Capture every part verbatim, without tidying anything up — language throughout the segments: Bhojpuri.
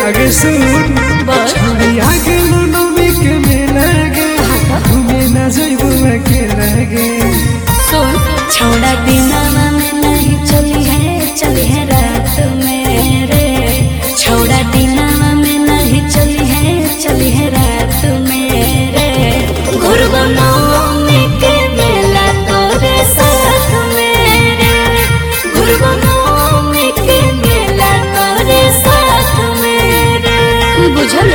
लागे सूट छड़िया के नमी के में लगे घूमे न जइबो के लगे सुन छोड़ा बिना में नहीं चली है चली है रात में रे छोड़ा बिना में नहीं चली है चली है रात में रे गुरबनो के मेला तोरे साथ में रे गुरबनो के मेला तोरे साथ में रे बुझल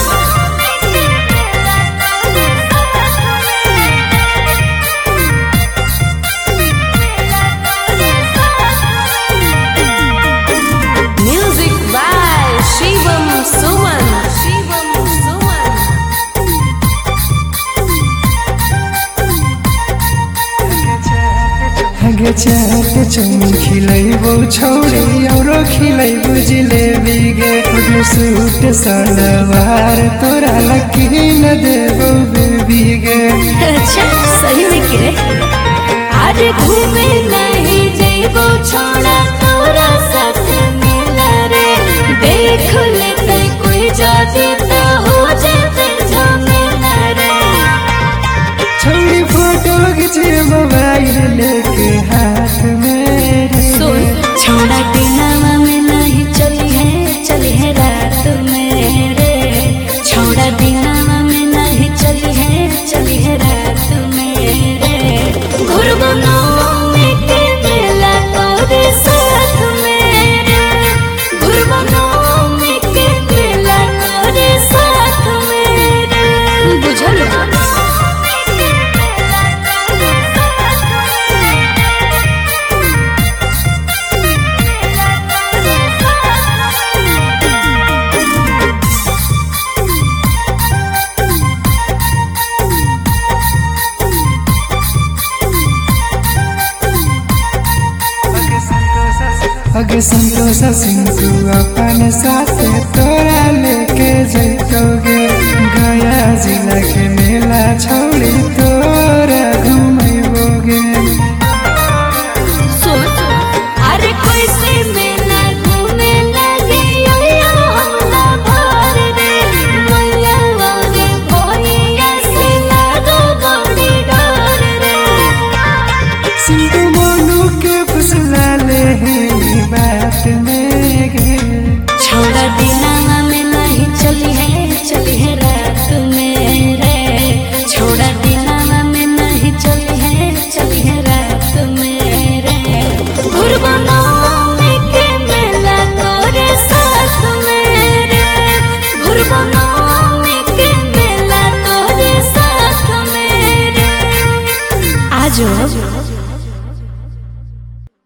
आगे चाट चौमिन खिलाइबो छौरी औरो खिलाइबो जिलेबी गे ओकर सूट सलवार तोरा लकी न देबो बेबी गे अच्छा सही में के अरे घूमे नहीं जइबो छोड़ा तोरा साथ मिला रे देख लेते कोई जाती तो हो जाते झमेला रे छौरी फोटो खींचे मोबाइल लेके हाथ में सुन छोड़ा बिना में नहीं चली है चली है रात में रे छोड़ा बिना में नहीं चली है चली है रात में रे गुरबनो के मेला तोरे साथ में रे गुरबनो के मेला तोरे साथ में रे बुझल अगे संतोष सिंह तू अपन साथ तोरा लेके जैतोगे गया जिला के मेला छौड़ी तोरा घुमैबोगे सुन अरे कोई से मेला घूमे लगे हमरा भर रे मैया वागे भोइया से लागो बड़ी डर रे सिंधु मोनू के फुसला ले बात में गे छोड़ा बिना